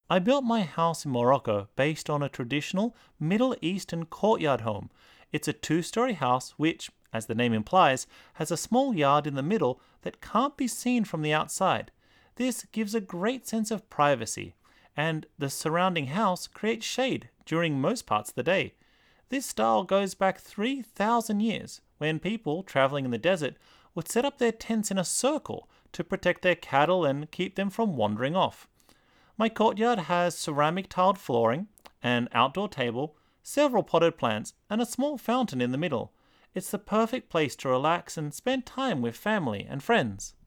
I built my house in Morocco based on a traditional Middle Eastern courtyard home. It's a two-story house which, as the name implies, has a small yard in the middle that can't be seen from the outside. This gives a great sense of privacy, and the surrounding house creates shade during most parts of the day. This style goes back 3,000 years, when people traveling in the desert would set up their tents in a circle to protect their cattle and keep them from wandering off. My courtyard has ceramic tiled flooring, an outdoor table, several potted plants, and a small fountain in the middle. It's the perfect place to relax and spend time with family and friends.